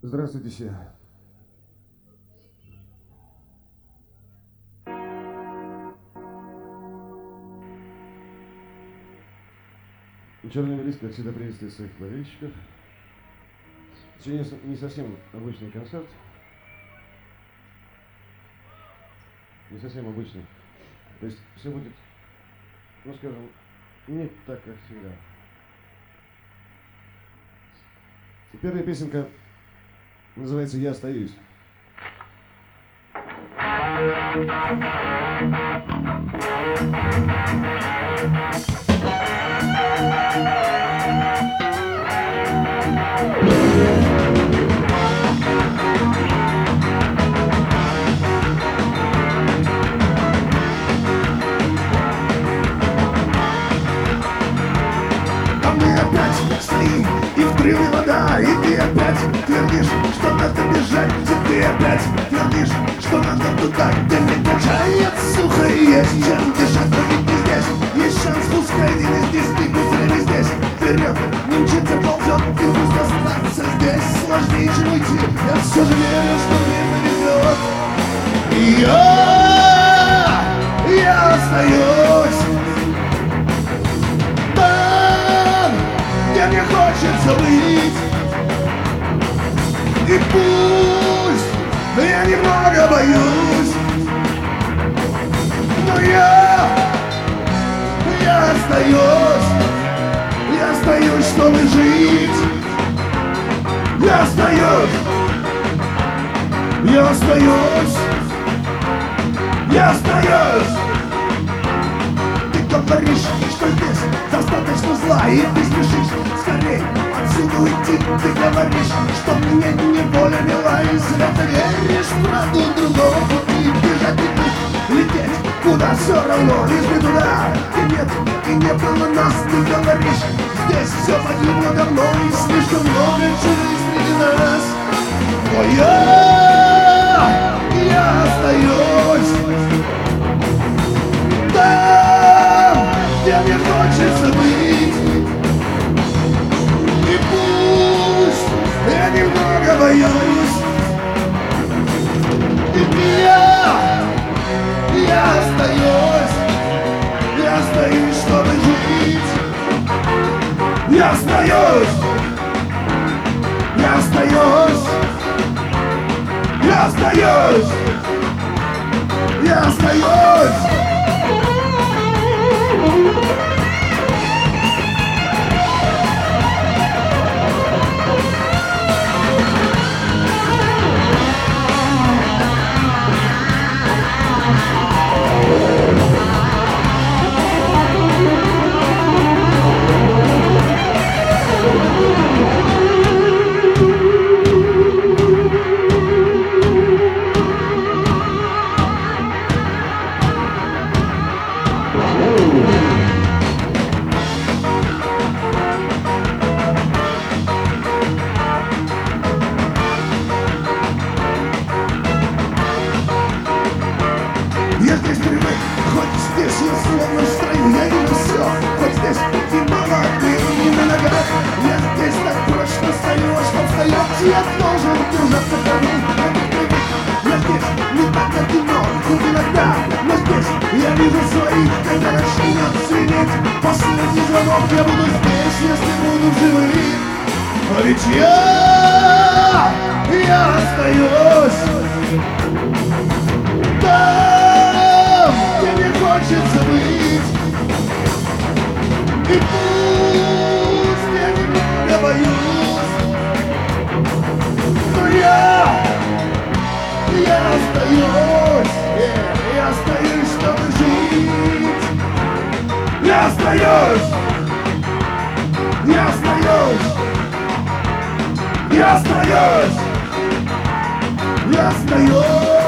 Здравствуйте все. Черный Велист, как всегда, приветствует своих болельщиков. Сегодня не совсем обычный концерт. Не совсем обычный. То есть все будет, ну скажем, не так, как всегда. И первая песенка называется «Я остаюсь». Стоим, и в трюме вода, и ты опять твердишь, что надо бежать, и ты опять твердишь, что надо туда, где не качает сухо, и есть чем дышать, но ведь не здесь, есть шанс, пускай и не здесь, ты быстрее здесь, вперед, не мчится, ползет, ты пусть остаться здесь, сложнее, чем уйти, я все же верю, что мне повезет, и я остаюсь. Мне хочется быть. И пусть я немного боюсь, но я остаюсь, чтобы жить. Я остаюсь. Ты говоришь, что здесь достаточно зла, и ты спешишь скорей отсюда уйти. Ты говоришь, что мне неволя мила, и зря ты веришь в правду другого пути. Бежать и лететь, куда все равно, лишь бы туда. И не было нас, ты говоришь, здесь все погибло давно, и слишком много чужих среди нас. Но я остаюсь там, где мне хочется быть. И пусть я немного боюсь, и я остаюсь, чтобы жить. Я остаюсь. Я здесь привык, хоть здесь я словно в строю, я вижу все, хоть здесь и мало времени на ногах. Я здесь так прочно стою, а что встает, я должен держаться корней. Я здесь не так, как кино, хоть иногда, но здесь я вижу своих, когда начнет светить последний звонок, я буду здесь, если буду живым. А ведь я остаюсь. Хочется быть. И пусть я немного боюсь, но я остаюсь, чтобы жить. Я остаюсь.